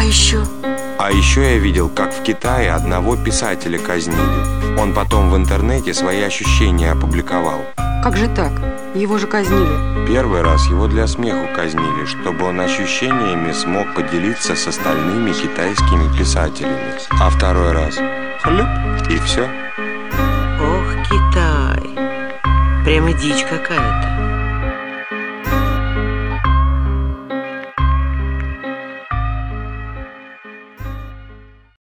А еще я видел, как в Китае одного писателя казнили. Он потом в интернете свои ощущения опубликовал. Как же так? Его же казнили. Первый раз его для смеху казнили, чтобы он ощущениями смог поделиться с остальными китайскими писателями. А второй раз — хлюп, и все. Ох, Китай. Прямо дичь какая-то.